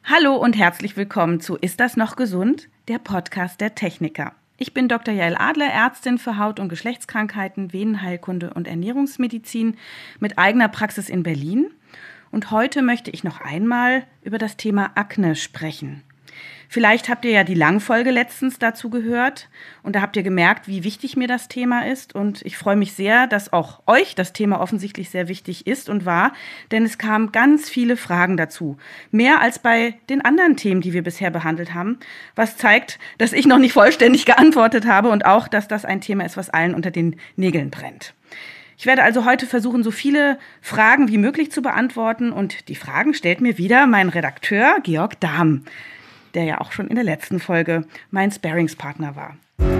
Hallo und herzlich willkommen zu Ist das noch gesund? Der Podcast der Techniker. Ich bin Dr. Jael Adler, Ärztin für Haut- und Geschlechtskrankheiten, Venenheilkunde und Ernährungsmedizin mit eigener Praxis in Berlin. Und heute möchte ich noch einmal über das Thema Akne sprechen. Vielleicht habt ihr ja die Langfolge letztens dazu gehört und da habt ihr gemerkt, wie wichtig mir das Thema ist. Und ich freue mich sehr, dass auch euch das Thema offensichtlich sehr wichtig ist und war, denn es kamen ganz viele Fragen dazu. Mehr als bei den anderen Themen, die wir bisher behandelt haben, was zeigt, dass ich noch nicht vollständig geantwortet habe und auch, dass das ein Thema ist, was allen unter den Nägeln brennt. Ich werde also heute versuchen, so viele Fragen wie möglich zu beantworten und die Fragen stellt mir wieder mein Redakteur Georg Dahm, der ja auch schon in der letzten Folge mein Sparringspartner war.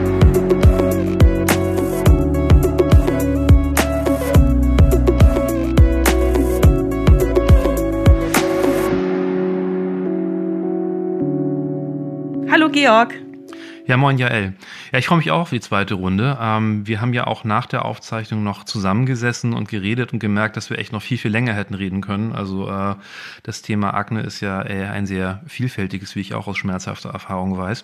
Hallo Georg. Ja, moin Jael. Ja, ich freue mich auch auf die zweite Runde. Wir haben ja auch nach der Aufzeichnung noch zusammengesessen und geredet und gemerkt, dass wir echt noch viel, viel länger hätten reden können. Also das Thema Akne ist ja ein sehr vielfältiges, wie ich auch aus schmerzhafter Erfahrung weiß.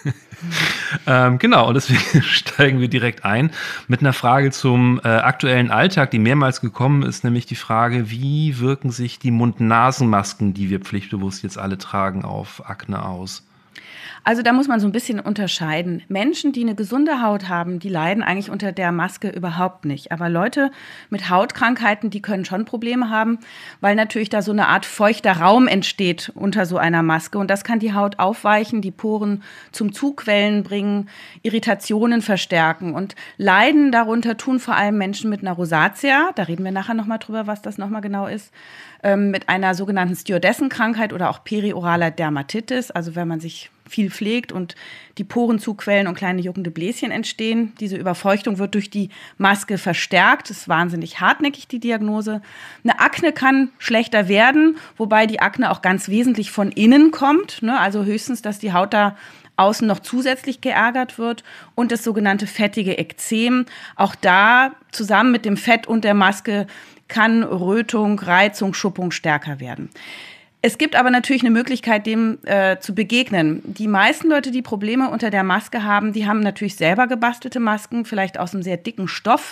Genau, und deswegen steigen wir direkt ein mit einer Frage zum aktuellen Alltag, die mehrmals gekommen ist, nämlich die Frage, wie wirken sich die Mund-Nasen-Masken, die wir pflichtbewusst jetzt alle tragen, auf Akne aus? Also da muss man so ein bisschen unterscheiden. Menschen, die eine gesunde Haut haben, die leiden eigentlich unter der Maske überhaupt nicht. Aber Leute mit Hautkrankheiten, die können schon Probleme haben, weil natürlich da so eine Art feuchter Raum entsteht unter so einer Maske. Und das kann die Haut aufweichen, die Poren zum Zugquellen bringen, Irritationen verstärken. Und leiden darunter tun vor allem Menschen mit einer Rosatia. Da reden wir nachher nochmal drüber, was das nochmal genau ist. Mit einer sogenannten Stewardessenkrankheit oder auch perioraler Dermatitis. Also wenn man sich viel pflegt und die Poren zuquellen und kleine juckende Bläschen entstehen. Diese Überfeuchtung wird durch die Maske verstärkt. Das ist wahnsinnig hartnäckig, die Diagnose. Eine Akne kann schlechter werden, wobei die Akne auch ganz wesentlich von innen kommt. Also höchstens, dass die Haut da außen noch zusätzlich geärgert wird. Und das sogenannte fettige Ekzem. Auch da zusammen mit dem Fett und der Maske kann Rötung, Reizung, Schuppung stärker werden. Es gibt aber natürlich eine Möglichkeit, dem zu begegnen. Die meisten Leute, die Probleme unter der Maske haben, die haben natürlich selber gebastelte Masken, vielleicht aus einem sehr dicken Stoff.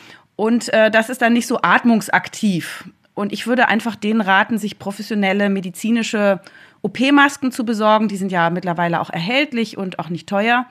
Und das ist dann nicht so atmungsaktiv. Und ich würde einfach denen raten, sich professionelle medizinische OP-Masken zu besorgen. Die sind ja mittlerweile auch erhältlich und auch nicht teuer.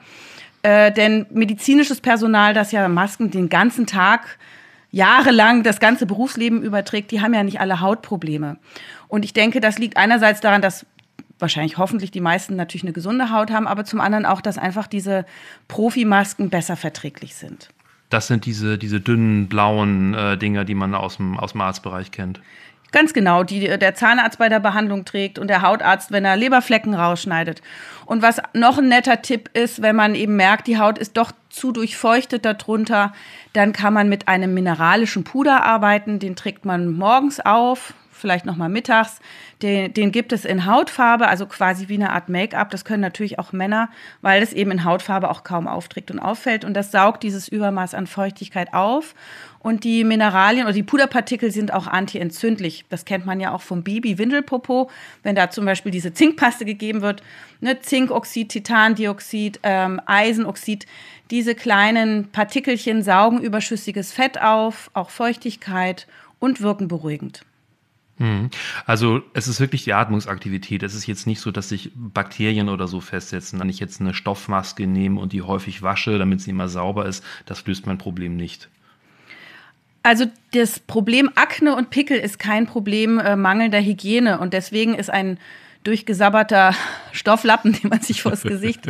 Denn medizinisches Personal, das ja Masken den ganzen Tag jahrelang das ganze Berufsleben überträgt, die haben ja nicht alle Hautprobleme. Und ich denke, das liegt einerseits daran, dass wahrscheinlich hoffentlich die meisten natürlich eine gesunde Haut haben, aber zum anderen auch, dass einfach diese Profimasken besser verträglich sind. Das sind diese dünnen, blauen Dinger, die man aus dem Arztbereich kennt. Ganz genau, die der Zahnarzt bei der Behandlung trägt und der Hautarzt, wenn er Leberflecken rausschneidet. Und was noch ein netter Tipp ist, wenn man eben merkt, die Haut ist doch zu durchfeuchtet darunter, dann kann man mit einem mineralischen Puder arbeiten. Den trägt man morgens auf, vielleicht nochmal mittags. Den gibt es in Hautfarbe, also quasi wie eine Art Make-up. Das können natürlich auch Männer, weil es eben in Hautfarbe auch kaum aufträgt und auffällt. Und das saugt dieses Übermaß an Feuchtigkeit auf. Und die Mineralien oder die Puderpartikel sind auch antientzündlich. Das kennt man ja auch vom Baby-Windelpopo, wenn da zum Beispiel diese Zinkpaste gegeben wird. Zinkoxid, Titandioxid, Eisenoxid. Diese kleinen Partikelchen saugen überschüssiges Fett auf, auch Feuchtigkeit und wirken beruhigend. Also es ist wirklich die Atmungsaktivität. Es ist jetzt nicht so, dass sich Bakterien oder so festsetzen. Wenn ich jetzt eine Stoffmaske nehme und die häufig wasche, damit sie immer sauber ist, das löst mein Problem nicht. Also das Problem Akne und Pickel ist kein Problem mangelnder Hygiene. Und deswegen ist ein durchgesabberter Stofflappen, den man sich vors Gesicht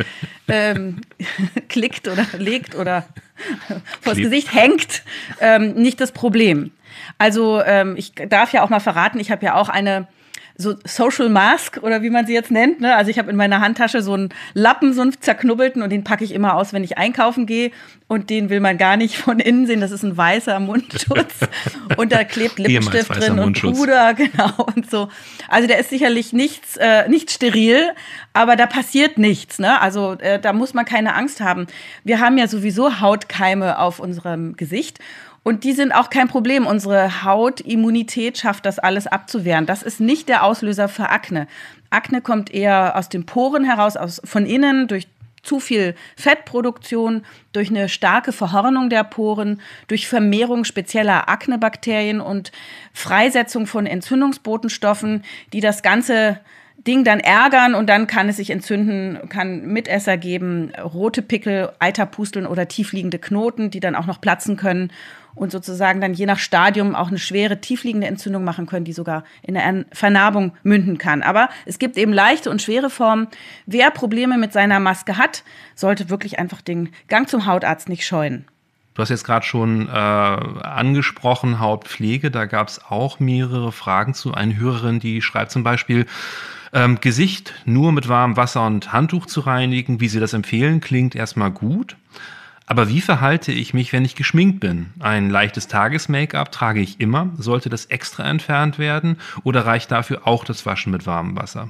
klickt oder legt oder vors Gesicht hängt, nicht das Problem. Also ich darf ja auch mal verraten, ich habe ja auch eine so Social Mask oder wie man sie jetzt nennt. Ne? Also ich habe in meiner Handtasche so einen Lappen, so einen zerknubbelten und den packe ich immer aus, wenn ich einkaufen gehe. Und den will man gar nicht von innen sehen. Das ist ein weißer Mundschutz. Und da klebt Lippenstift drin und Puder, genau und so. Also der ist sicherlich nicht steril, aber da passiert nichts. Ne? Also da muss man keine Angst haben. Wir haben ja sowieso Hautkeime auf unserem Gesicht. Und die sind auch kein Problem. Unsere Hautimmunität schafft das alles abzuwehren. Das ist nicht der Auslöser für Akne. Akne kommt eher aus den Poren heraus, von innen, durch zu viel Fettproduktion, durch eine starke Verhornung der Poren, durch Vermehrung spezieller Aknebakterien und Freisetzung von Entzündungsbotenstoffen, die das ganze Ding dann ärgern und dann kann es sich entzünden, kann Mitesser geben, rote Pickel, Eiterpusteln oder tiefliegende Knoten, die dann auch noch platzen können und sozusagen dann je nach Stadium auch eine schwere tiefliegende Entzündung machen können, die sogar in eine Vernarbung münden kann. Aber es gibt eben leichte und schwere Formen. Wer Probleme mit seiner Maske hat, sollte wirklich einfach den Gang zum Hautarzt nicht scheuen. Du hast jetzt gerade schon angesprochen, Hautpflege, da gab es auch mehrere Fragen zu. Eine Hörerin, die schreibt zum Beispiel, Gesicht nur mit warmem Wasser und Handtuch zu reinigen, wie Sie das empfehlen, klingt erstmal gut. Aber wie verhalte ich mich, wenn ich geschminkt bin? Ein leichtes Tages-Make-up trage ich immer. Sollte das extra entfernt werden oder reicht dafür auch das Waschen mit warmem Wasser?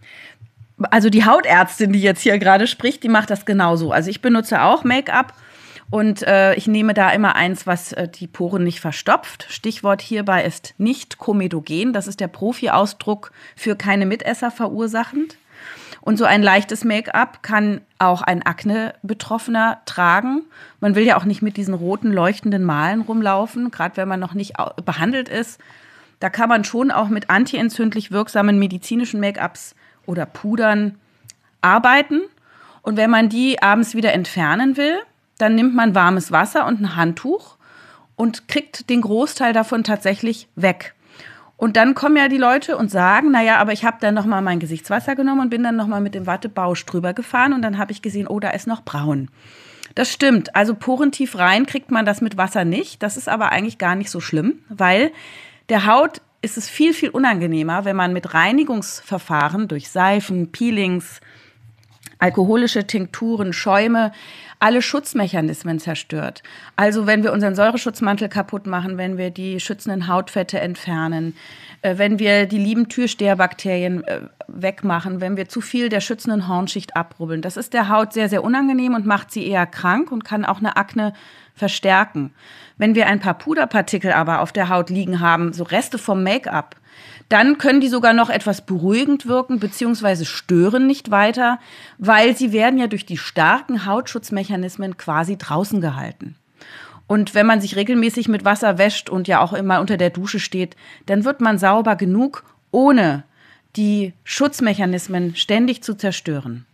Also die Hautärztin, die jetzt hier gerade spricht, die macht das genauso. Also ich benutze auch Make-up. Und ich nehme da immer eins, was die Poren nicht verstopft. Stichwort hierbei ist nicht komedogen. Das ist der Profi-Ausdruck für keine Mitesser verursachend. Und so ein leichtes Make-up kann auch ein Akne-Betroffener tragen. Man will ja auch nicht mit diesen roten, leuchtenden Malen rumlaufen, gerade wenn man noch nicht behandelt ist. Da kann man schon auch mit antientzündlich wirksamen medizinischen Make-ups oder Pudern arbeiten. Und wenn man die abends wieder entfernen will, dann nimmt man warmes Wasser und ein Handtuch und kriegt den Großteil davon tatsächlich weg. Und dann kommen ja die Leute und sagen, naja, aber ich habe dann nochmal mein Gesichtswasser genommen und bin dann nochmal mit dem Wattebausch drüber gefahren und dann habe ich gesehen, oh, da ist noch braun. Das stimmt, also porentief rein kriegt man das mit Wasser nicht. Das ist aber eigentlich gar nicht so schlimm, weil der Haut ist es viel, viel unangenehmer, wenn man mit Reinigungsverfahren durch Seifen, Peelings, alkoholische Tinkturen, Schäume, alle Schutzmechanismen zerstört. Also wenn wir unseren Säureschutzmantel kaputt machen, wenn wir die schützenden Hautfette entfernen, wenn wir die lieben Türsteherbakterien wegmachen, wenn wir zu viel der schützenden Hornschicht abrubbeln. Das ist der Haut sehr, sehr unangenehm und macht sie eher krank und kann auch eine Akne verstärken. Wenn wir ein paar Puderpartikel aber auf der Haut liegen haben, so Reste vom Make-up, dann können die sogar noch etwas beruhigend wirken, beziehungsweise stören nicht weiter, weil sie werden ja durch die starken Hautschutzmechanismen quasi draußen gehalten. Und wenn man sich regelmäßig mit Wasser wäscht und ja auch immer unter der Dusche steht, dann wird man sauber genug, ohne die Schutzmechanismen ständig zu zerstören.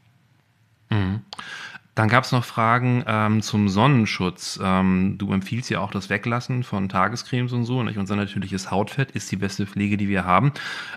Mhm. Dann gab es noch Fragen zum Sonnenschutz. Du empfiehlst ja auch das Weglassen von Tagescremes und so. Nicht? Unser natürliches Hautfett ist die beste Pflege, die wir haben.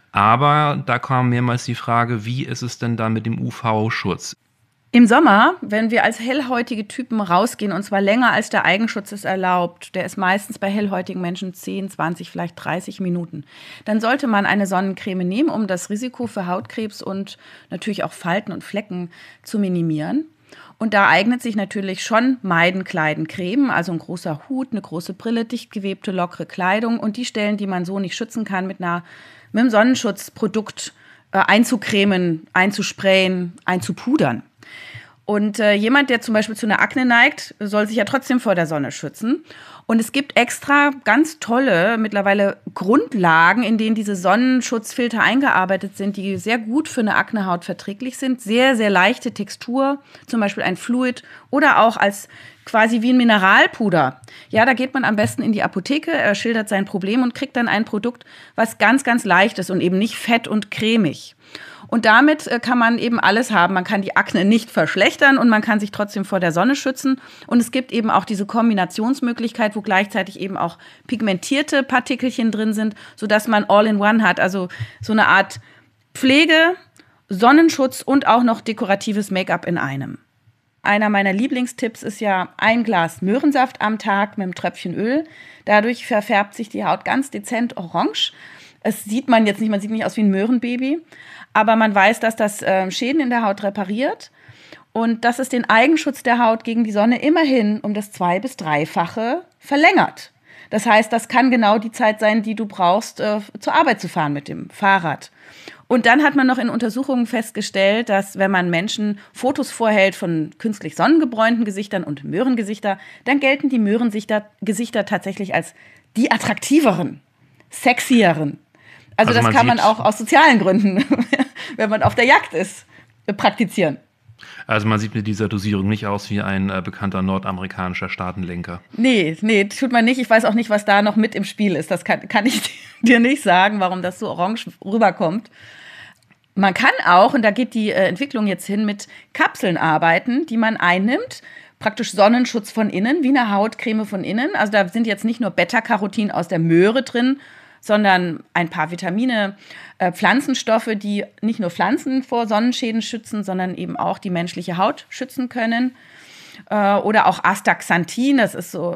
Aber da kam mehrmals die Frage, wie ist es denn da mit dem UV-Schutz? Im Sommer, wenn wir als hellhäutige Typen rausgehen, und zwar länger als der Eigenschutz es erlaubt, der ist meistens bei hellhäutigen Menschen 10, 20, vielleicht 30 Minuten, dann sollte man eine Sonnencreme nehmen, um das Risiko für Hautkrebs und natürlich auch Falten und Flecken zu minimieren. Und da eignet sich natürlich schon Meiden, Kleiden, Creme, also ein großer Hut, eine große Brille, dicht gewebte, lockere Kleidung und die Stellen, die man so nicht schützen kann, mit einem Sonnenschutzprodukt einzucremen, einzusprayen, einzupudern. Und jemand, der zum Beispiel zu einer Akne neigt, soll sich ja trotzdem vor der Sonne schützen. Und es gibt extra ganz tolle, mittlerweile Grundlagen, in denen diese Sonnenschutzfilter eingearbeitet sind, die sehr gut für eine Aknehaut verträglich sind. Sehr, sehr leichte Textur, zum Beispiel ein Fluid oder auch als quasi wie ein Mineralpuder. Ja, da geht man am besten in die Apotheke, er schildert sein Problem und kriegt dann ein Produkt, was ganz, ganz leicht ist und eben nicht fett und cremig. Und damit kann man eben alles haben. Man kann die Akne nicht verschlechtern und man kann sich trotzdem vor der Sonne schützen. Und es gibt eben auch diese Kombinationsmöglichkeit, wo gleichzeitig eben auch pigmentierte Partikelchen drin sind, sodass man All-in-One hat. Also so eine Art Pflege, Sonnenschutz und auch noch dekoratives Make-up in einem. Einer meiner Lieblingstipps ist ja ein Glas Möhrensaft am Tag mit einem Tröpfchen Öl. Dadurch verfärbt sich die Haut ganz dezent orange. Es sieht man jetzt nicht, man sieht nicht aus wie ein Möhrenbaby. Aber man weiß, dass das Schäden in der Haut repariert und dass es den Eigenschutz der Haut gegen die Sonne immerhin um das 2- bis 3-fache verlängert. Das heißt, das kann genau die Zeit sein, die du brauchst, zur Arbeit zu fahren mit dem Fahrrad. Und dann hat man noch in Untersuchungen festgestellt, dass wenn man Menschen Fotos vorhält von künstlich sonnengebräunten Gesichtern und Möhrengesichter, dann gelten die Möhrengesichter tatsächlich als die attraktiveren, sexieren. Also das kann man auch aus sozialen Gründen, wenn man auf der Jagd ist, praktizieren. Also man sieht mit dieser Dosierung nicht aus wie ein bekannter nordamerikanischer Staatenlenker. Nee, tut man nicht. Ich weiß auch nicht, was da noch mit im Spiel ist. Das kann ich dir nicht sagen, warum das so orange rüberkommt. Man kann auch, und da geht die Entwicklung jetzt hin, mit Kapseln arbeiten, die man einnimmt. Praktisch Sonnenschutz von innen, wie eine Hautcreme von innen. Also da sind jetzt nicht nur Beta-Carotin aus der Möhre drin, sondern ein paar Vitamine, Pflanzenstoffe, die nicht nur Pflanzen vor Sonnenschäden schützen, sondern eben auch die menschliche Haut schützen können. Oder auch Astaxanthin, das ist so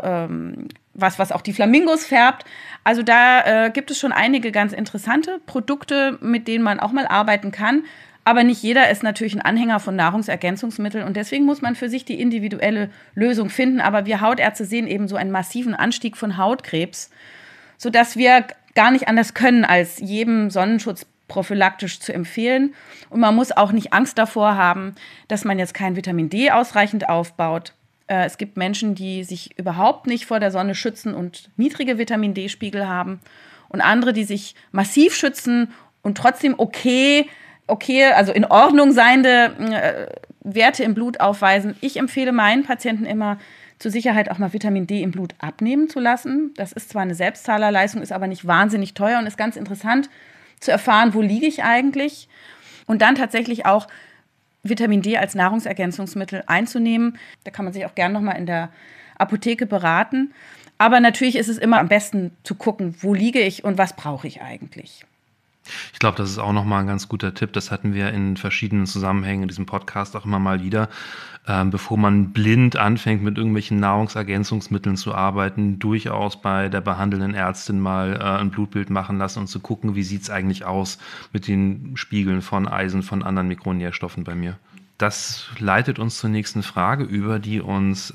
was auch die Flamingos färbt. Also da gibt es schon einige ganz interessante Produkte, mit denen man auch mal arbeiten kann. Aber nicht jeder ist natürlich ein Anhänger von Nahrungsergänzungsmitteln und deswegen muss man für sich die individuelle Lösung finden. Aber wir Hautärzte sehen eben so einen massiven Anstieg von Hautkrebs, sodass wir gar nicht anders können, als jedem Sonnenschutz prophylaktisch zu empfehlen. Und man muss auch nicht Angst davor haben, dass man jetzt kein Vitamin D ausreichend aufbaut. Es gibt Menschen, die sich überhaupt nicht vor der Sonne schützen und niedrige Vitamin-D-Spiegel haben. Und andere, die sich massiv schützen und trotzdem okay, also in Ordnung seiende Werte im Blut aufweisen. Ich empfehle meinen Patienten immer, zur Sicherheit auch mal Vitamin D im Blut abnehmen zu lassen. Das ist zwar eine Selbstzahlerleistung, ist aber nicht wahnsinnig teuer und ist ganz interessant zu erfahren, wo liege ich eigentlich. Und dann tatsächlich auch Vitamin D als Nahrungsergänzungsmittel einzunehmen. Da kann man sich auch gerne nochmal in der Apotheke beraten. Aber natürlich ist es immer am besten zu gucken, wo liege ich und was brauche ich eigentlich. Ich glaube, das ist auch nochmal ein ganz guter Tipp. Das hatten wir in verschiedenen Zusammenhängen in diesem Podcast auch immer mal wieder. Bevor man blind anfängt, mit irgendwelchen Nahrungsergänzungsmitteln zu arbeiten, durchaus bei der behandelnden Ärztin mal ein Blutbild machen lassen und zu gucken, wie sieht es eigentlich aus mit den Spiegeln von Eisen, von anderen Mikronährstoffen bei mir. Das leitet uns zur nächsten Frage über, die uns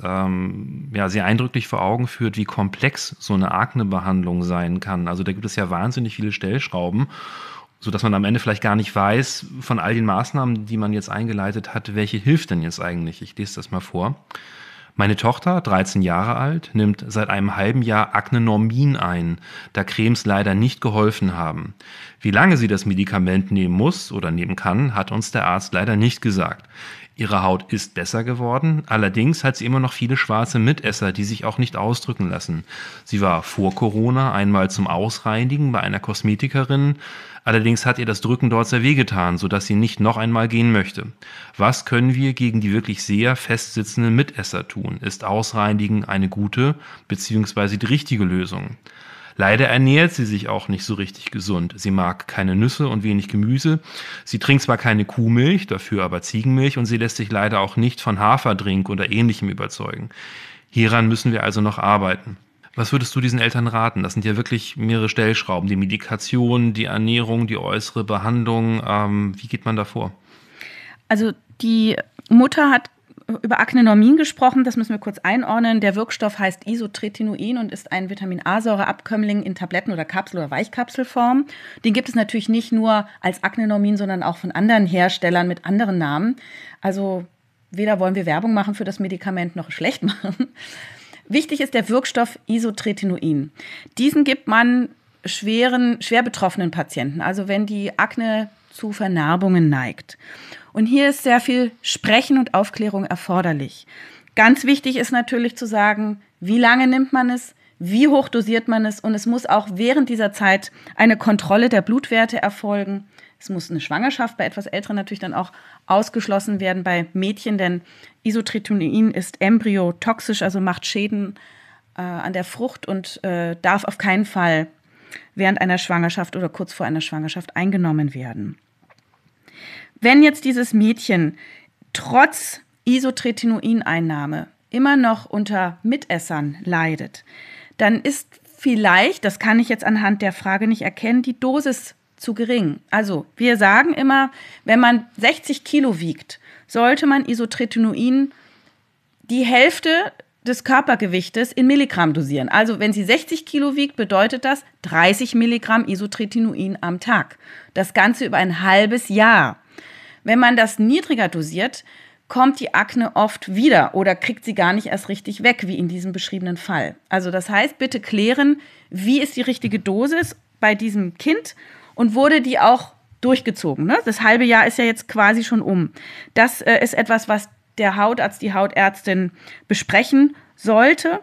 sehr eindrücklich vor Augen führt, wie komplex so eine Akne-Behandlung sein kann. Also da gibt es ja wahnsinnig viele Stellschrauben, sodass man am Ende vielleicht gar nicht weiß, von all den Maßnahmen, die man jetzt eingeleitet hat, welche hilft denn jetzt eigentlich? Ich lese das mal vor. Meine Tochter, 13 Jahre alt, nimmt seit einem halben Jahr Aknenormin ein, da Cremes leider nicht geholfen haben. Wie lange sie das Medikament nehmen muss oder nehmen kann, hat uns der Arzt leider nicht gesagt. Ihre Haut ist besser geworden, allerdings hat sie immer noch viele schwarze Mitesser, die sich auch nicht ausdrücken lassen. Sie war vor Corona einmal zum Ausreinigen bei einer Kosmetikerin, allerdings hat ihr das Drücken dort sehr wehgetan, sodass sie nicht noch einmal gehen möchte. Was können wir gegen die wirklich sehr festsitzenden Mitesser tun? Ist Ausreinigen eine gute bzw. die richtige Lösung? Leider ernährt sie sich auch nicht so richtig gesund. Sie mag keine Nüsse und wenig Gemüse. Sie trinkt zwar keine Kuhmilch, dafür aber Ziegenmilch und sie lässt sich leider auch nicht von Haferdrink oder Ähnlichem überzeugen. Hieran müssen wir also noch arbeiten. Was würdest du diesen Eltern raten? Das sind ja wirklich mehrere Stellschrauben. Die Medikation, die Ernährung, die äußere Behandlung. Wie geht man da vor? Also die Mutter hat über Aknenormin gesprochen, das müssen wir kurz einordnen. Der Wirkstoff heißt Isotretinoin und ist ein Vitamin-A-Säureabkömmling in Tabletten- oder Kapsel- oder Weichkapselform. Den gibt es natürlich nicht nur als Aknenormin, sondern auch von anderen Herstellern mit anderen Namen. Also weder wollen wir Werbung machen für das Medikament noch schlecht machen. Wichtig ist der Wirkstoff Isotretinoin. Diesen gibt man schwer betroffenen Patienten, also wenn die Akne zu Vernarbungen neigt. Und hier ist sehr viel Sprechen und Aufklärung erforderlich. Ganz wichtig ist natürlich zu sagen, wie lange nimmt man es, wie hoch dosiert man es und es muss auch während dieser Zeit eine Kontrolle der Blutwerte erfolgen. Es muss eine Schwangerschaft bei etwas Älteren natürlich dann auch ausgeschlossen werden bei Mädchen, denn Isotretinoin ist embryotoxisch, also macht Schäden an der Frucht und darf auf keinen Fall während einer Schwangerschaft oder kurz vor einer Schwangerschaft eingenommen werden. Wenn jetzt dieses Mädchen trotz Isotretinoin-Einnahme immer noch unter Mitessern leidet, dann ist vielleicht, das kann ich jetzt anhand der Frage nicht erkennen, die Dosis zu gering. Also wir sagen immer, wenn man 60 Kilo wiegt, sollte man Isotretinoin die Hälfte des Körpergewichtes in Milligramm dosieren. Also wenn sie 60 Kilo wiegt, bedeutet das 30 Milligramm Isotretinoin am Tag. Das Ganze über ein halbes Jahr. Wenn man das niedriger dosiert, kommt die Akne oft wieder oder kriegt sie gar nicht erst richtig weg, wie in diesem beschriebenen Fall. Also das heißt, bitte klären, wie ist die richtige Dosis bei diesem Kind und wurde die auch durchgezogen. Ne? Das halbe Jahr ist ja jetzt quasi schon um. Das ist etwas, was der Hautarzt, die Hautärztin besprechen sollte.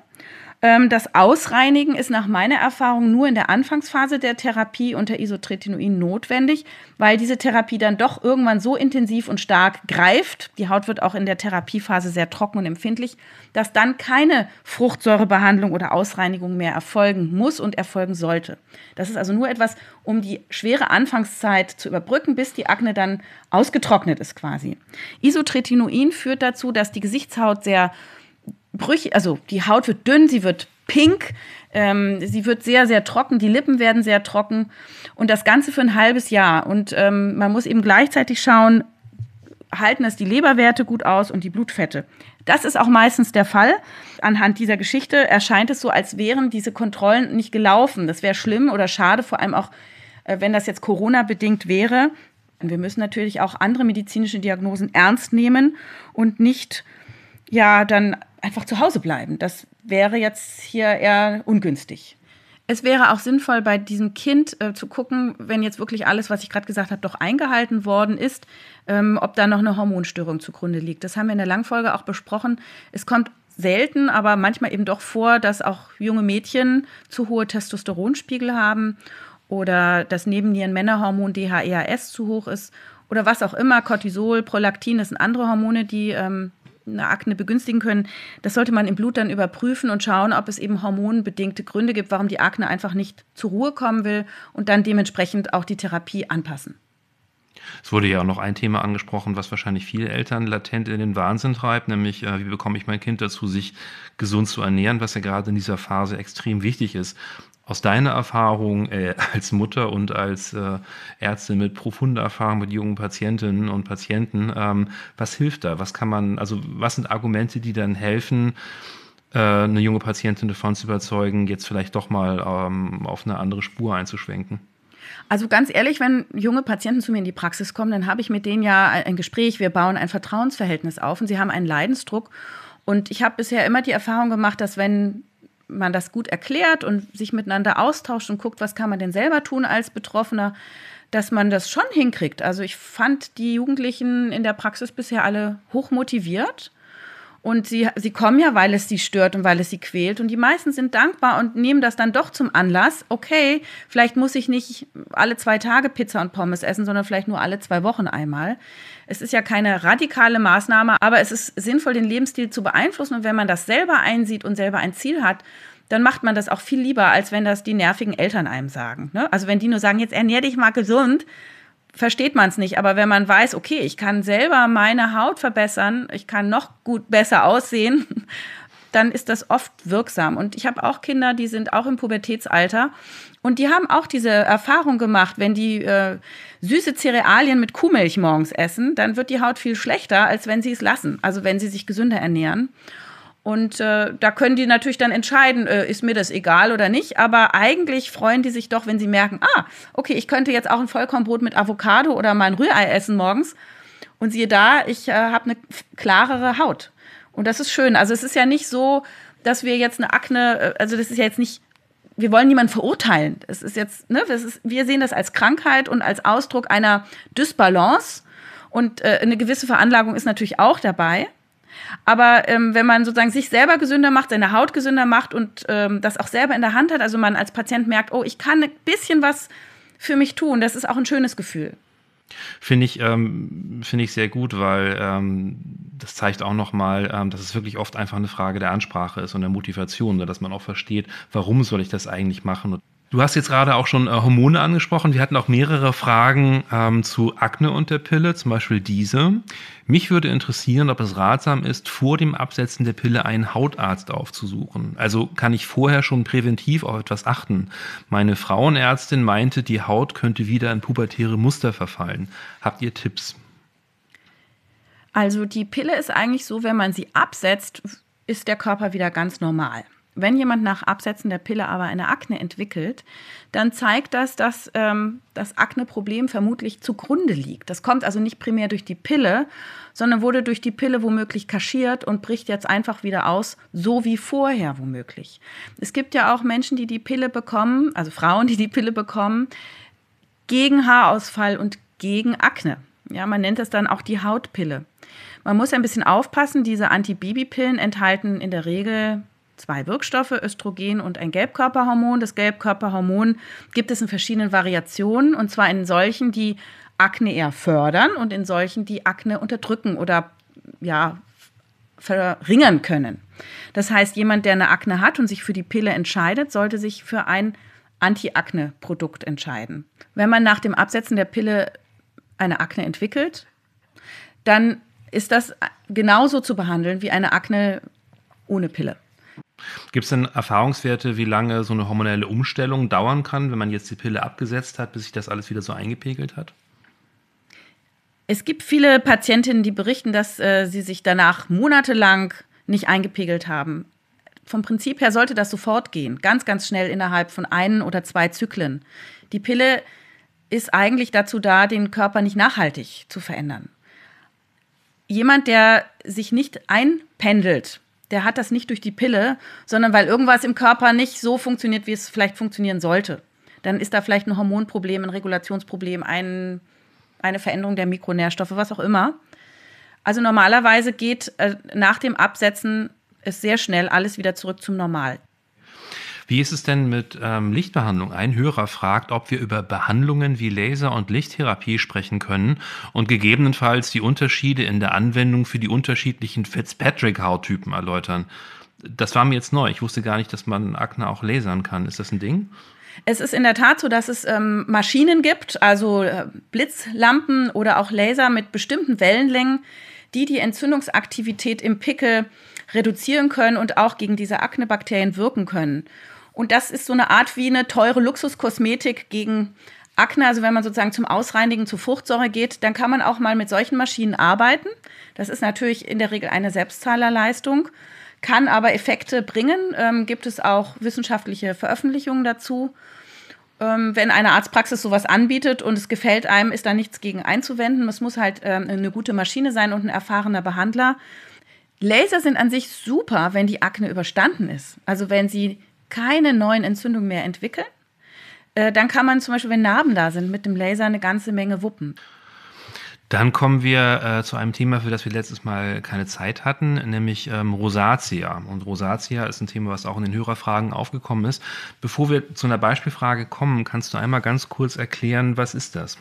Das Ausreinigen ist nach meiner Erfahrung nur in der Anfangsphase der Therapie unter Isotretinoin notwendig, weil diese Therapie dann doch irgendwann so intensiv und stark greift, die Haut wird auch in der Therapiephase sehr trocken und empfindlich, dass dann keine Fruchtsäurebehandlung oder Ausreinigung mehr erfolgen muss und erfolgen sollte. Das ist also nur etwas, um die schwere Anfangszeit zu überbrücken, bis die Akne dann ausgetrocknet ist quasi. Isotretinoin führt dazu, dass die Gesichtshaut sehr brüchig, also die Haut wird dünn, sie wird pink, sie wird sehr, sehr trocken, die Lippen werden sehr trocken und das Ganze für ein halbes Jahr. Und man muss eben gleichzeitig schauen, halten es die Leberwerte gut aus und die Blutfette. Das ist auch meistens der Fall. Anhand dieser Geschichte erscheint es so, als wären diese Kontrollen nicht gelaufen. Das wäre schlimm oder schade, vor allem auch, wenn das jetzt Corona-bedingt wäre. Und wir müssen natürlich auch andere medizinische Diagnosen ernst nehmen und nicht dann einfach zu Hause bleiben. Das wäre jetzt hier eher ungünstig. Es wäre auch sinnvoll, bei diesem Kind zu gucken, wenn jetzt wirklich alles, was ich gerade gesagt habe, doch eingehalten worden ist, ob da noch eine Hormonstörung zugrunde liegt. Das haben wir in der Langfolge auch besprochen. Es kommt selten, aber manchmal eben doch vor, dass auch junge Mädchen zu hohe Testosteronspiegel haben oder das Nebennieren-Männerhormon DHEAS zu hoch ist oder was auch immer, Cortisol, Prolaktin, das sind andere Hormone, die eine Akne begünstigen können. Das sollte man im Blut dann überprüfen und schauen, ob es eben hormonbedingte Gründe gibt, warum die Akne einfach nicht zur Ruhe kommen will und dann dementsprechend auch die Therapie anpassen. Es wurde ja auch noch ein Thema angesprochen, was wahrscheinlich viele Eltern latent in den Wahnsinn treibt, nämlich wie bekomme ich mein Kind dazu, sich gesund zu ernähren, was ja gerade in dieser Phase extrem wichtig ist. Aus deiner Erfahrung als Mutter und als Ärztin mit profunder Erfahrung mit jungen Patientinnen und Patienten, was hilft da? Was sind Argumente, die dann helfen, eine junge Patientin davon zu überzeugen, jetzt vielleicht doch mal auf eine andere Spur einzuschwenken? Also ganz ehrlich, wenn junge Patienten zu mir in die Praxis kommen, dann habe ich mit denen ja ein Gespräch, wir bauen ein Vertrauensverhältnis auf und sie haben einen Leidensdruck. Und ich habe bisher immer die Erfahrung gemacht, dass wenn man das gut erklärt und sich miteinander austauscht und guckt, was kann man denn selber tun als Betroffener, dass man das schon hinkriegt. Also ich fand die Jugendlichen in der Praxis bisher alle hochmotiviert und sie kommen ja, weil es sie stört und weil es sie quält und die meisten sind dankbar und nehmen das dann doch zum Anlass. Okay, vielleicht muss ich nicht alle 2 Tage Pizza und Pommes essen, sondern vielleicht nur alle 2 Wochen einmal. Es ist ja keine radikale Maßnahme, aber es ist sinnvoll, den Lebensstil zu beeinflussen. Und wenn man das selber einsieht und selber ein Ziel hat, dann macht man das auch viel lieber, als wenn das die nervigen Eltern einem sagen. Ne? Also wenn die nur sagen, jetzt ernähr dich mal gesund, versteht man es nicht. Aber wenn man weiß, okay, ich kann selber meine Haut verbessern, ich kann noch besser aussehen, dann ist das oft wirksam. Und ich habe auch Kinder, die sind auch im Pubertätsalter und die haben auch diese Erfahrung gemacht, wenn die süße Cerealien mit Kuhmilch morgens essen, dann wird die Haut viel schlechter, als wenn sie es lassen, also wenn sie sich gesünder ernähren. Und da können die natürlich dann entscheiden, ist mir das egal oder nicht. Aber eigentlich freuen die sich doch, wenn sie merken, okay, ich könnte jetzt auch ein Vollkornbrot mit Avocado oder mal ein Rührei essen morgens. Und siehe da, ich habe eine klarere Haut. Und das ist schön. Also es ist ja nicht so, dass wir jetzt eine Akne, also das ist ja jetzt nicht, wir wollen niemanden verurteilen. Es ist jetzt, wir sehen das als Krankheit und als Ausdruck einer Dysbalance. Und eine gewisse Veranlagung ist natürlich auch dabei. Aber wenn man sozusagen sich selber gesünder macht, seine Haut gesünder macht und das auch selber in der Hand hat, also man als Patient merkt, ich kann ein bisschen was für mich tun, das ist auch ein schönes Gefühl. Finde ich sehr gut, weil das zeigt auch nochmal, dass es wirklich oft einfach eine Frage der Ansprache ist und der Motivation, dass man auch versteht, warum soll ich das eigentlich machen. Du hast jetzt gerade auch schon Hormone angesprochen. Wir hatten auch mehrere Fragen zu Akne und der Pille, zum Beispiel diese. Mich würde interessieren, ob es ratsam ist, vor dem Absetzen der Pille einen Hautarzt aufzusuchen. Also kann ich vorher schon präventiv auf etwas achten? Meine Frauenärztin meinte, die Haut könnte wieder in pubertäre Muster verfallen. Habt ihr Tipps? Also die Pille ist eigentlich so, wenn man sie absetzt, ist der Körper wieder ganz normal. Wenn jemand nach Absetzen der Pille aber eine Akne entwickelt, dann zeigt das, dass das Akne-Problem vermutlich zugrunde liegt. Das kommt also nicht primär durch die Pille, sondern wurde durch die Pille womöglich kaschiert und bricht jetzt einfach wieder aus, so wie vorher womöglich. Es gibt ja auch Menschen, die die Pille bekommen, also Frauen, die die Pille bekommen, gegen Haarausfall und gegen Akne. Ja, man nennt das dann auch die Hautpille. Man muss ein bisschen aufpassen, diese Antibabypillen enthalten in der Regel 2 Wirkstoffe, Östrogen und ein Gelbkörperhormon. Das Gelbkörperhormon gibt es in verschiedenen Variationen, und zwar in solchen, die Akne eher fördern und in solchen, die Akne unterdrücken oder verringern können. Das heißt, jemand, der eine Akne hat und sich für die Pille entscheidet, sollte sich für ein Anti-Akne-Produkt entscheiden. Wenn man nach dem Absetzen der Pille eine Akne entwickelt, dann ist das genauso zu behandeln wie eine Akne ohne Pille. Gibt es denn Erfahrungswerte, wie lange so eine hormonelle Umstellung dauern kann, wenn man jetzt die Pille abgesetzt hat, bis sich das alles wieder so eingepegelt hat? Es gibt viele Patientinnen, die berichten, dass sie sich danach monatelang nicht eingepegelt haben. Vom Prinzip her sollte das sofort gehen, ganz, ganz schnell innerhalb von 1 oder 2 Zyklen. Die Pille ist eigentlich dazu da, den Körper nicht nachhaltig zu verändern. Jemand, der sich nicht einpendelt, der hat das nicht durch die Pille, sondern weil irgendwas im Körper nicht so funktioniert, wie es vielleicht funktionieren sollte. Dann ist da vielleicht ein Hormonproblem, ein Regulationsproblem, eine Veränderung der Mikronährstoffe, was auch immer. Also normalerweise geht nach dem Absetzen es sehr schnell alles wieder zurück zum Normal. Wie ist es denn mit Lichtbehandlung? Ein Hörer fragt, ob wir über Behandlungen wie Laser- und Lichttherapie sprechen können und gegebenenfalls die Unterschiede in der Anwendung für die unterschiedlichen Fitzpatrick-Hauttypen erläutern. Das war mir jetzt neu. Ich wusste gar nicht, dass man Akne auch lasern kann. Ist das ein Ding? Es ist in der Tat so, dass es Maschinen gibt, also Blitzlampen oder auch Laser mit bestimmten Wellenlängen, die Entzündungsaktivität im Pickel reduzieren können und auch gegen diese Aknebakterien wirken können. Und das ist so eine Art wie eine teure Luxuskosmetik gegen Akne. Also wenn man sozusagen zum Ausreinigen zur Fruchtsäure geht, dann kann man auch mal mit solchen Maschinen arbeiten. Das ist natürlich in der Regel eine Selbstzahlerleistung, kann aber Effekte bringen. Gibt es auch wissenschaftliche Veröffentlichungen dazu. Wenn eine Arztpraxis sowas anbietet und es gefällt einem, ist da nichts gegen einzuwenden. Es muss halt eine gute Maschine sein und ein erfahrener Behandler. Laser sind an sich super, wenn die Akne überstanden ist. Also wenn sie keine neuen Entzündungen mehr entwickeln, dann kann man zum Beispiel, wenn Narben da sind, mit dem Laser eine ganze Menge wuppen. Dann kommen wir zu einem Thema, für das wir letztes Mal keine Zeit hatten, nämlich Rosatia. Und Rosatia ist ein Thema, was auch in den Hörerfragen aufgekommen ist. Bevor wir zu einer Beispielfrage kommen, kannst du einmal ganz kurz erklären, was ist das?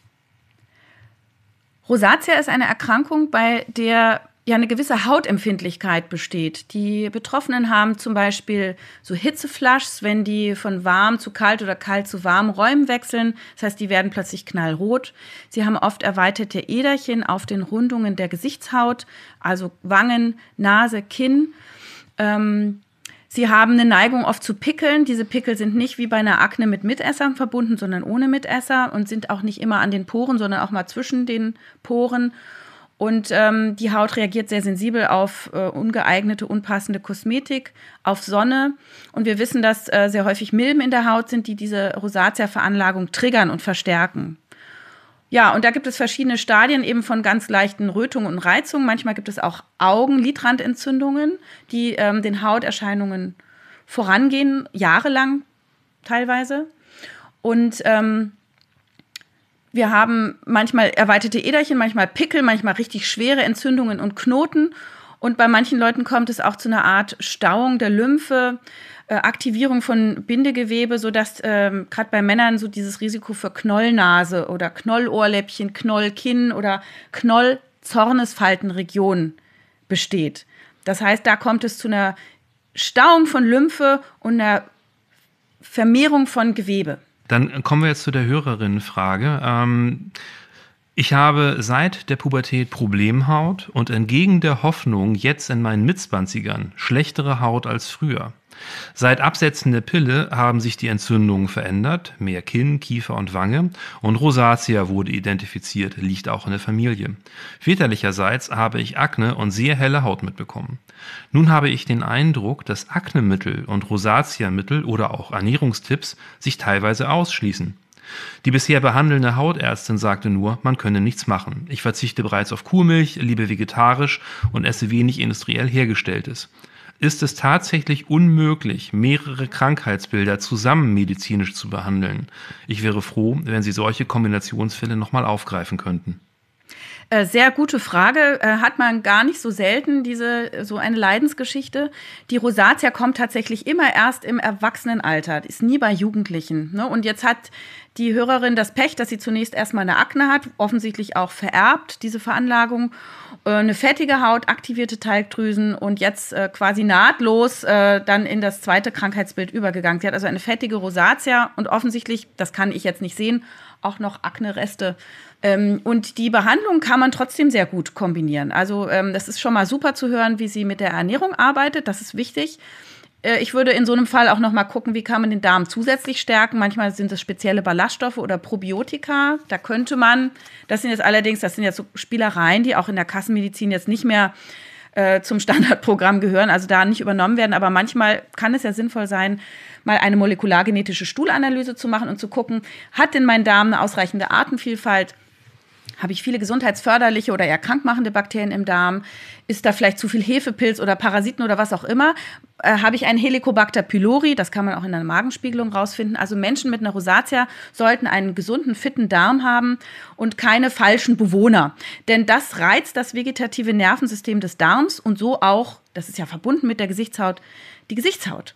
Rosatia ist eine Erkrankung, bei der eine gewisse Hautempfindlichkeit besteht. Die Betroffenen haben zum Beispiel so Hitzeflashs, wenn die von warm zu kalt oder kalt zu warm Räumen wechseln. Das heißt, die werden plötzlich knallrot. Sie haben oft erweiterte Äderchen auf den Rundungen der Gesichtshaut, also Wangen, Nase, Kinn. Sie haben eine Neigung oft zu Pickeln. Diese Pickel sind nicht wie bei einer Akne mit Mitessern verbunden, sondern ohne Mitesser und sind auch nicht immer an den Poren, sondern auch mal zwischen den Poren. Und die Haut reagiert sehr sensibel auf ungeeignete, unpassende Kosmetik, auf Sonne. Und wir wissen, dass sehr häufig Milben in der Haut sind, die diese Rosatia-Veranlagung triggern und verstärken. Ja, und da gibt es verschiedene Stadien eben von ganz leichten Rötungen und Reizungen. Manchmal gibt es auch Augenlidrandentzündungen, die den Hauterscheinungen vorangehen, jahrelang teilweise. Und wir haben manchmal erweiterte Äderchen, manchmal Pickel, manchmal richtig schwere Entzündungen und Knoten. Und bei manchen Leuten kommt es auch zu einer Art Stauung der Lymphe, Aktivierung von Bindegewebe, sodass gerade bei Männern so dieses Risiko für Knollnase oder Knollohrläppchen, Knollkinn oder Knollzornesfaltenregion besteht. Das heißt, da kommt es zu einer Stauung von Lymphe und einer Vermehrung von Gewebe. Dann kommen wir jetzt zu der Hörerinnenfrage. Ich habe seit der Pubertät Problemhaut und entgegen der Hoffnung jetzt in meinen Mitzwanzigern schlechtere Haut als früher. Seit Absetzen der Pille haben sich die Entzündungen verändert, mehr Kinn, Kiefer und Wange und Rosatia wurde identifiziert, liegt auch in der Familie. Väterlicherseits habe ich Akne und sehr helle Haut mitbekommen. Nun habe ich den Eindruck, dass Aknemittel und Rosatia-Mittel oder auch Ernährungstipps sich teilweise ausschließen. Die bisher behandelnde Hautärztin sagte nur, man könne nichts machen. Ich verzichte bereits auf Kuhmilch, lebe vegetarisch und esse wenig industriell Hergestelltes. Ist es tatsächlich unmöglich, mehrere Krankheitsbilder zusammen medizinisch zu behandeln? Ich wäre froh, wenn Sie solche Kombinationsfälle nochmal aufgreifen könnten. Sehr gute Frage. Hat man gar nicht so selten so eine Leidensgeschichte. Die Rosatia kommt tatsächlich immer erst im Erwachsenenalter, ist nie bei Jugendlichen. Ne? Und jetzt hat die Hörerin das Pech, dass sie zunächst erstmal eine Akne hat, offensichtlich auch vererbt, diese Veranlagung, eine fettige Haut, aktivierte Talgdrüsen und jetzt quasi nahtlos dann in das zweite Krankheitsbild übergegangen. Sie hat also eine fettige Rosatia und offensichtlich, das kann ich jetzt nicht sehen, auch noch Akne-Reste. Und die Behandlung kann man trotzdem sehr gut kombinieren. Also das ist schon mal super zu hören, wie sie mit der Ernährung arbeitet. Das ist wichtig. Ich würde in so einem Fall auch noch mal gucken, wie kann man den Darm zusätzlich stärken. Manchmal sind es spezielle Ballaststoffe oder Probiotika. Da könnte man, das sind jetzt so Spielereien, die auch in der Kassenmedizin jetzt nicht mehr zum Standardprogramm gehören, also da nicht übernommen werden. Aber manchmal kann es ja sinnvoll sein, mal eine molekulargenetische Stuhlanalyse zu machen und zu gucken, hat denn mein Darm eine ausreichende Artenvielfalt? Habe ich viele gesundheitsförderliche oder eher krankmachende Bakterien im Darm? Ist da vielleicht zu viel Hefepilz oder Parasiten oder was auch immer? Habe ich einen Helicobacter pylori? Das kann man auch in einer Magenspiegelung rausfinden. Also Menschen mit einer Rosatia sollten einen gesunden, fitten Darm haben und keine falschen Bewohner. Denn das reizt das vegetative Nervensystem des Darms und so auch, das ist ja verbunden mit der Gesichtshaut, die Gesichtshaut.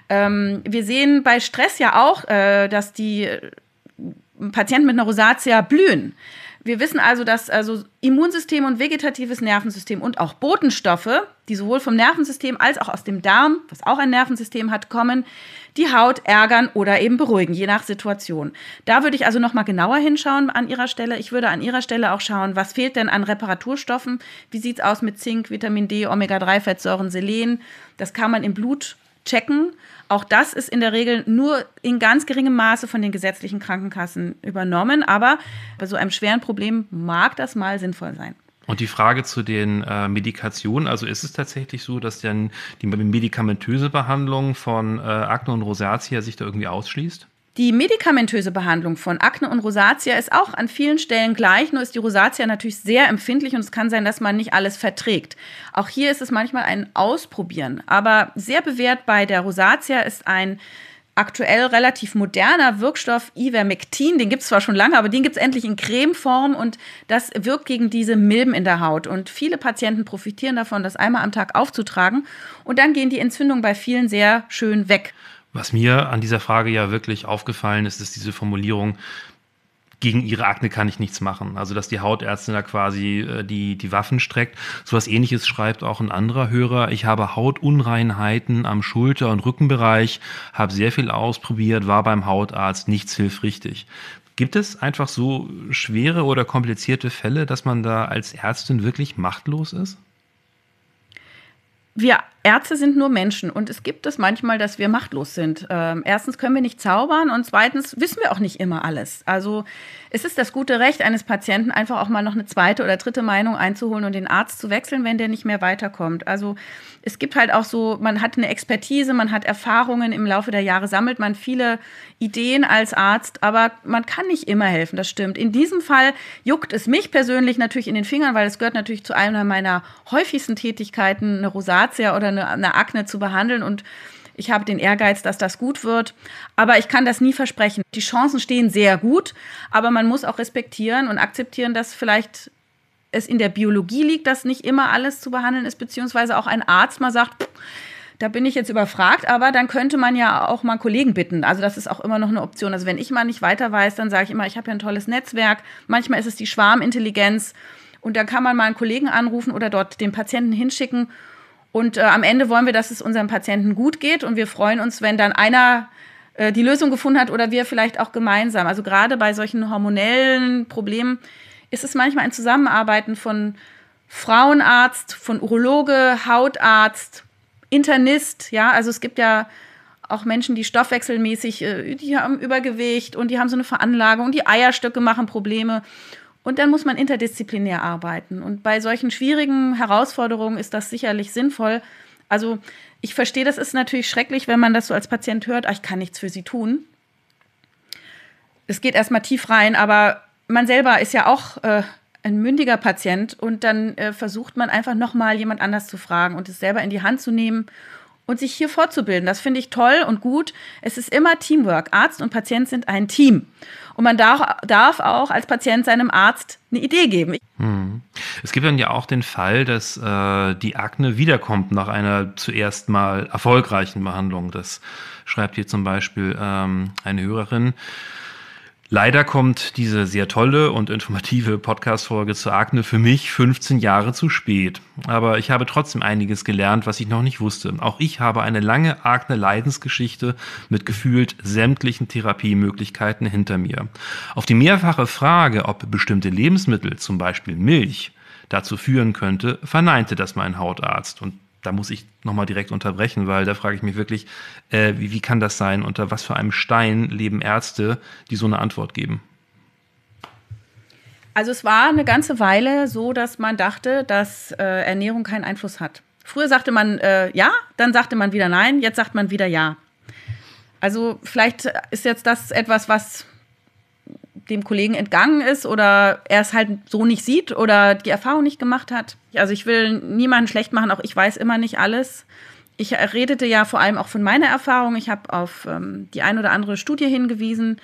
Wir sehen bei Stress ja auch, dass die Patienten mit einer Rosatia blühen. Wir wissen also, dass Immunsystem und vegetatives Nervensystem und auch Botenstoffe, die sowohl vom Nervensystem als auch aus dem Darm, was auch ein Nervensystem hat, kommen, die Haut ärgern oder eben beruhigen, je nach Situation. Da würde ich also noch mal genauer hinschauen an Ihrer Stelle. Ich würde an Ihrer Stelle auch schauen, was fehlt denn an Reparaturstoffen? Wie sieht es aus mit Zink, Vitamin D, Omega-3-Fettsäuren, Selen? Das kann man im Blut checken. Auch das ist in der Regel nur in ganz geringem Maße von den gesetzlichen Krankenkassen übernommen. Aber bei so einem schweren Problem mag das mal sinnvoll sein. Und die Frage zu den Medikationen, also ist es tatsächlich so, dass dann die medikamentöse Behandlung von Akne und Rosatia sich da irgendwie ausschließt? Die medikamentöse Behandlung von Akne und Rosatia ist auch an vielen Stellen gleich, nur ist die Rosatia natürlich sehr empfindlich und es kann sein, dass man nicht alles verträgt. Auch hier ist es manchmal ein Ausprobieren, aber sehr bewährt bei der Rosatia ist ein aktuell relativ moderner Wirkstoff Ivermectin, den gibt es zwar schon lange, aber den gibt es endlich in Cremeform und das wirkt gegen diese Milben in der Haut. Und viele Patienten profitieren davon, das einmal am Tag aufzutragen und dann gehen die Entzündungen bei vielen sehr schön weg. Was mir an dieser Frage ja wirklich aufgefallen ist, ist diese Formulierung, gegen ihre Akne kann ich nichts machen. Also, dass die Hautärztin da quasi die Waffen streckt. So was Ähnliches schreibt auch ein anderer Hörer. Ich habe Hautunreinheiten am Schulter- und Rückenbereich, habe sehr viel ausprobiert, war beim Hautarzt, nichts hilft richtig. Gibt es einfach so schwere oder komplizierte Fälle, dass man da als Ärztin wirklich machtlos ist? Wir Ärzte sind nur Menschen und es gibt es manchmal, dass wir machtlos sind. Erstens können wir nicht zaubern und zweitens wissen wir auch nicht immer alles. Also es ist das gute Recht eines Patienten, einfach auch mal noch eine zweite oder dritte Meinung einzuholen und den Arzt zu wechseln, wenn der nicht mehr weiterkommt. Also es gibt halt auch so, man hat eine Expertise, man hat Erfahrungen, im Laufe der Jahre sammelt man viele Ideen als Arzt, aber man kann nicht immer helfen, das stimmt. In diesem Fall juckt es mich persönlich natürlich in den Fingern, weil es gehört natürlich zu einer meiner häufigsten Tätigkeiten, eine Rosatia oder eine Akne zu behandeln und ich habe den Ehrgeiz, dass das gut wird, aber ich kann das nie versprechen. Die Chancen stehen sehr gut, aber man muss auch respektieren und akzeptieren, dass vielleicht es in der Biologie liegt, dass nicht immer alles zu behandeln ist, beziehungsweise auch ein Arzt mal sagt, da bin ich jetzt überfragt, aber dann könnte man ja auch mal einen Kollegen bitten. Also das ist auch immer noch eine Option. Also wenn ich mal nicht weiter weiß, dann sage ich immer, ich habe ja ein tolles Netzwerk. Manchmal ist es die Schwarmintelligenz und dann kann man mal einen Kollegen anrufen oder dort den Patienten hinschicken. Und am Ende wollen wir, dass es unserem Patienten gut geht und wir freuen uns, wenn dann einer die Lösung gefunden hat oder wir vielleicht auch gemeinsam. Also gerade bei solchen hormonellen Problemen ist es manchmal ein Zusammenarbeiten von Frauenarzt, von Urologe, Hautarzt, Internist, ja, also es gibt ja auch Menschen, die stoffwechselmäßig, die haben Übergewicht und die haben so eine Veranlagung und die Eierstöcke machen Probleme. Und dann muss man interdisziplinär arbeiten. Und bei solchen schwierigen Herausforderungen ist das sicherlich sinnvoll. Also ich verstehe, das ist natürlich schrecklich, wenn man das so als Patient hört, ich kann nichts für sie tun. Es geht erstmal tief rein, aber man selber ist ja auch ein mündiger Patient und dann versucht man einfach nochmal jemand anders zu fragen und es selber in die Hand zu nehmen und sich hier fortzubilden. Das finde ich toll und gut. Es ist immer Teamwork. Arzt und Patient sind ein Team. Und man darf auch als Patient seinem Arzt eine Idee geben. Es gibt dann ja auch den Fall, dass die Akne wiederkommt nach einer zuerst mal erfolgreichen Behandlung. Das schreibt hier zum Beispiel eine Hörerin. Leider kommt diese sehr tolle und informative Podcast-Folge zur Akne für mich 15 Jahre zu spät. Aber ich habe trotzdem einiges gelernt, was ich noch nicht wusste. Auch ich habe eine lange Akne-Leidensgeschichte mit gefühlt sämtlichen Therapiemöglichkeiten hinter mir. Auf die mehrfache Frage, ob bestimmte Lebensmittel, zum Beispiel Milch, dazu führen könnte, verneinte das mein Hautarzt. Und da muss ich nochmal direkt unterbrechen, weil da frage ich mich wirklich, wie kann das sein? Unter was für einem Stein leben Ärzte, die so eine Antwort geben? Also es war eine ganze Weile so, dass man dachte, dass Ernährung keinen Einfluss hat. Früher sagte man ja, dann sagte man wieder nein, jetzt sagt man wieder ja. Also vielleicht ist jetzt das etwas, was dem Kollegen entgangen ist oder er es halt so nicht sieht oder die Erfahrung nicht gemacht hat. Also ich will niemanden schlecht machen, auch ich weiß immer nicht alles. Ich redete ja vor allem auch von meiner Erfahrung. Ich habe auf die ein oder andere Studie hingewiesen.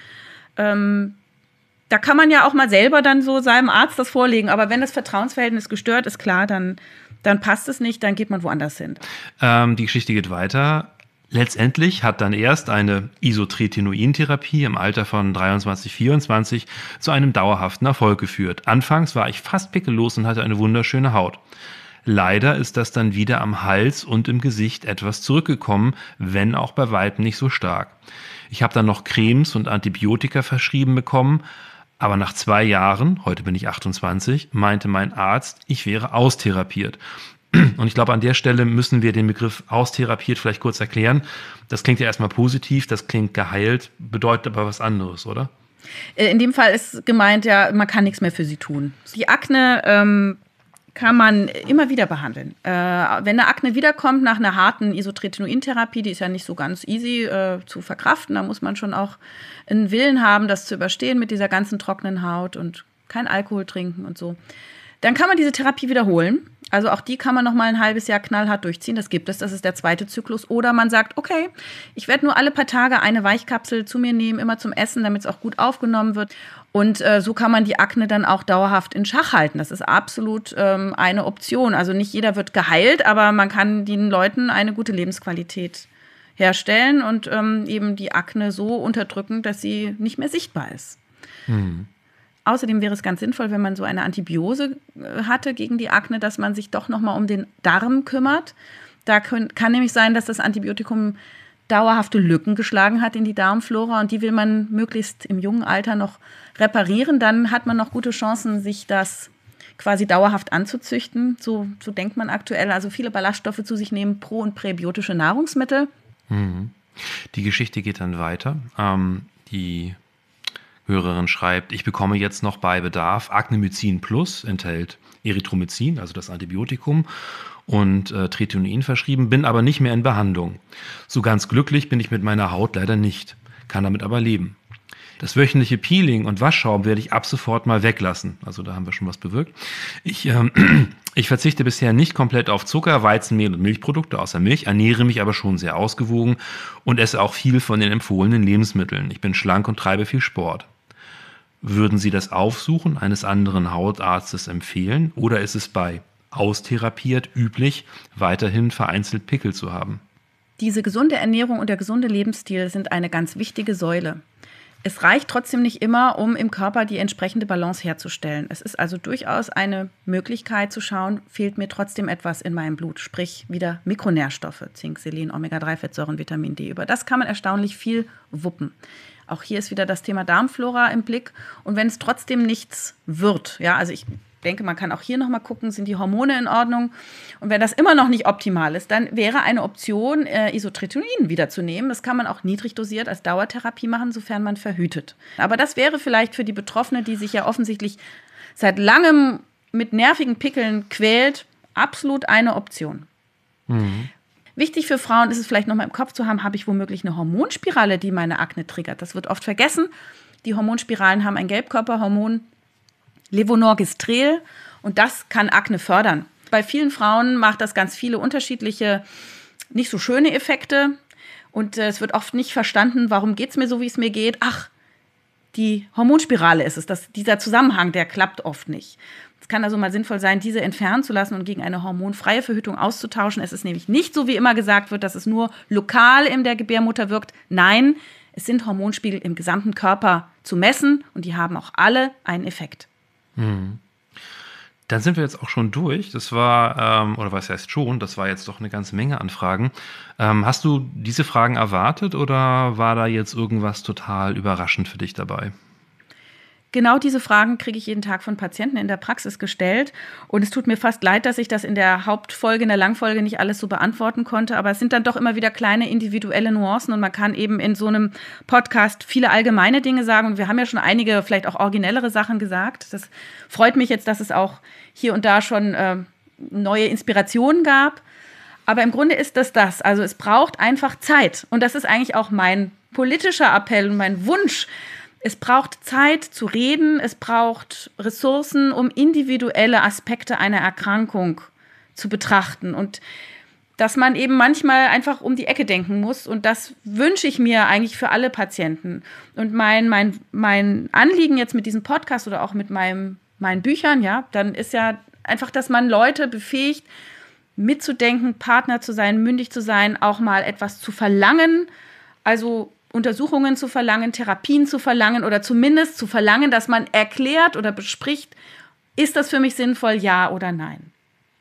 Da kann man ja auch mal selber dann so seinem Arzt das vorlegen. Aber wenn das Vertrauensverhältnis gestört ist, klar, dann passt es nicht, dann geht man woanders hin. Die Geschichte geht weiter. Letztendlich hat dann erst eine Isotretinoin-Therapie im Alter von 23, 24 zu einem dauerhaften Erfolg geführt. Anfangs war ich fast pickellos und hatte eine wunderschöne Haut. Leider ist das dann wieder am Hals und im Gesicht etwas zurückgekommen, wenn auch bei weitem nicht so stark. Ich habe dann noch Cremes und Antibiotika verschrieben bekommen, aber nach 2 Jahren, heute bin ich 28, meinte mein Arzt, ich wäre austherapiert. Und ich glaube, an der Stelle müssen wir den Begriff austherapiert vielleicht kurz erklären. Das klingt ja erstmal positiv, das klingt geheilt, bedeutet aber was anderes, oder? In dem Fall ist gemeint, ja, man kann nichts mehr für sie tun. Die Akne kann man immer wieder behandeln. Wenn eine Akne wiederkommt nach einer harten Isotretinoin-Therapie, die ist ja nicht so ganz easy zu verkraften, da muss man schon auch einen Willen haben, das zu überstehen mit dieser ganzen trockenen Haut und kein Alkohol trinken und so. Dann kann man diese Therapie wiederholen. Also auch die kann man noch mal ein halbes Jahr knallhart durchziehen. Das gibt es, das ist der zweite Zyklus. Oder man sagt, okay, ich werde nur alle paar Tage eine Weichkapsel zu mir nehmen, immer zum Essen, damit es auch gut aufgenommen wird. Und so kann man die Akne dann auch dauerhaft in Schach halten. Das ist absolut eine Option. Also nicht jeder wird geheilt, aber man kann den Leuten eine gute Lebensqualität herstellen und eben die Akne so unterdrücken, dass sie nicht mehr sichtbar ist. Außerdem wäre es ganz sinnvoll, wenn man so eine Antibiose hatte gegen die Akne, dass man sich doch noch mal um den Darm kümmert. Da kann nämlich sein, dass das Antibiotikum dauerhafte Lücken geschlagen hat in die Darmflora und die will man möglichst im jungen Alter noch reparieren. Dann hat man noch gute Chancen, sich das quasi dauerhaft anzuzüchten. So denkt man aktuell. Also viele Ballaststoffe zu sich nehmen, pro- und präbiotische Nahrungsmittel. Die Geschichte geht dann weiter. Die Hörerin schreibt, ich bekomme jetzt noch bei Bedarf Acnemycin Plus, enthält Erythromycin, also das Antibiotikum, und Tretinoin verschrieben, bin aber nicht mehr in Behandlung. So ganz glücklich bin ich mit meiner Haut leider nicht, kann damit aber leben. Das wöchentliche Peeling und Waschschaum werde ich ab sofort mal weglassen. Also da haben wir schon was bewirkt. Ich verzichte bisher nicht komplett auf Zucker, Weizenmehl und Milchprodukte außer Milch, ernähre mich aber schon sehr ausgewogen und esse auch viel von den empfohlenen Lebensmitteln. Ich bin schlank und treibe viel Sport. Würden Sie das Aufsuchen eines anderen Hautarztes empfehlen oder ist es bei austherapiert üblich, weiterhin vereinzelt Pickel zu haben? Diese gesunde Ernährung und der gesunde Lebensstil sind eine ganz wichtige Säule. Es reicht trotzdem nicht immer, um im Körper die entsprechende Balance herzustellen. Es ist also durchaus eine Möglichkeit zu schauen, fehlt mir trotzdem etwas in meinem Blut, sprich wieder Mikronährstoffe, Zink, Selen, Omega-3-Fettsäuren, Vitamin D. Über das kann man erstaunlich viel wuppen. Auch hier ist wieder das Thema Darmflora im Blick. Und wenn es trotzdem nichts wird, ja, also ich denke, man kann auch hier nochmal gucken, sind die Hormone in Ordnung? Und wenn das immer noch nicht optimal ist, dann wäre eine Option, Isotretinoin wiederzunehmen. Das kann man auch niedrig dosiert als Dauertherapie machen, sofern man verhütet. Aber das wäre vielleicht für die Betroffene, die sich ja offensichtlich seit langem mit nervigen Pickeln quält, absolut eine Option. Mhm. Wichtig für Frauen ist es vielleicht nochmal im Kopf zu haben, habe ich womöglich eine Hormonspirale, die meine Akne triggert. Das wird oft vergessen. Die Hormonspiralen haben ein Gelbkörperhormon, Levonorgestrel, und das kann Akne fördern. Bei vielen Frauen macht das ganz viele unterschiedliche, nicht so schöne Effekte. Und es wird oft nicht verstanden, warum geht es mir so, wie es mir geht. Ach, die Hormonspirale ist es. Dieser Zusammenhang, der klappt oft nicht. Es kann also mal sinnvoll sein, diese entfernen zu lassen und gegen eine hormonfreie Verhütung auszutauschen. Es ist nämlich nicht so, wie immer gesagt wird, dass es nur lokal in der Gebärmutter wirkt. Nein, es sind Hormonspiegel im gesamten Körper zu messen und die haben auch alle einen Effekt. Dann sind wir jetzt auch schon durch. Das war, oder was heißt schon, das war jetzt doch eine ganze Menge an Fragen. Hast du diese Fragen erwartet oder war da jetzt irgendwas total überraschend für dich dabei? Genau diese Fragen kriege ich jeden Tag von Patienten in der Praxis gestellt. Und es tut mir fast leid, dass ich das in der Hauptfolge, in der Langfolge nicht alles so beantworten konnte. Aber es sind dann doch immer wieder kleine individuelle Nuancen. Und man kann eben in so einem Podcast viele allgemeine Dinge sagen. Und wir haben ja schon einige, vielleicht auch originellere Sachen gesagt. Das freut mich jetzt, dass es auch hier und da schon neue Inspirationen gab. Aber im Grunde ist das. Also es braucht einfach Zeit. Und das ist eigentlich auch mein politischer Appell und mein Wunsch. Es braucht Zeit zu reden, es braucht Ressourcen, um individuelle Aspekte einer Erkrankung zu betrachten. Und dass man eben manchmal einfach um die Ecke denken muss. Und das wünsche ich mir eigentlich für alle Patienten. Und mein Anliegen jetzt mit diesem Podcast oder auch mit meinen Büchern, ja, dann ist ja einfach, dass man Leute befähigt, mitzudenken, Partner zu sein, mündig zu sein, auch mal etwas zu verlangen, also Untersuchungen zu verlangen, Therapien zu verlangen oder zumindest zu verlangen, dass man erklärt oder bespricht, ist das für mich sinnvoll, ja oder nein.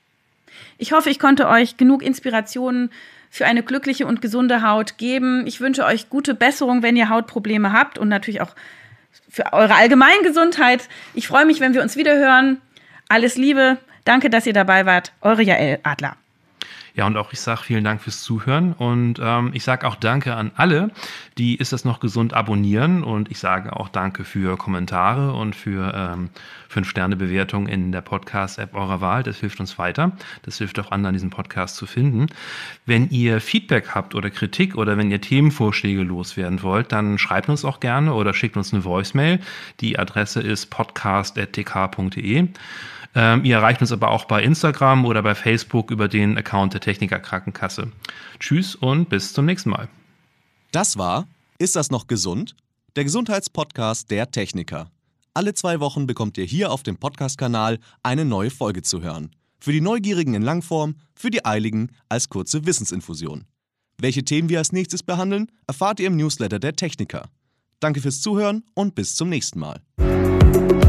Ich hoffe, ich konnte euch genug Inspirationen für eine glückliche und gesunde Haut geben. Ich wünsche euch gute Besserung, wenn ihr Hautprobleme habt und natürlich auch für eure allgemeine Gesundheit. Ich freue mich, wenn wir uns wieder hören. Alles Liebe. Danke, dass ihr dabei wart. Eure Jael Adler. Ja, und auch ich sage vielen Dank fürs Zuhören und ich sage auch Danke an alle, die Ist das noch gesund abonnieren, und ich sage auch Danke für Kommentare und für 5-Sterne-Bewertungen in der Podcast-App eurer Wahl. Das hilft uns weiter. Das hilft auch anderen, diesen Podcast zu finden. Wenn ihr Feedback habt oder Kritik oder wenn ihr Themenvorschläge loswerden wollt, dann schreibt uns auch gerne oder schickt uns eine Voicemail. Die Adresse ist podcast@tk.de. Ihr erreicht uns aber auch bei Instagram oder bei Facebook über den Account der Techniker Krankenkasse. Tschüss und bis zum nächsten Mal. Das war Ist das noch gesund? Der Gesundheitspodcast der Techniker. Alle 2 Wochen bekommt ihr hier auf dem Podcast-Kanal eine neue Folge zu hören. Für die Neugierigen in Langform, für die Eiligen als kurze Wissensinfusion. Welche Themen wir als nächstes behandeln, erfahrt ihr im Newsletter der Techniker. Danke fürs Zuhören und bis zum nächsten Mal.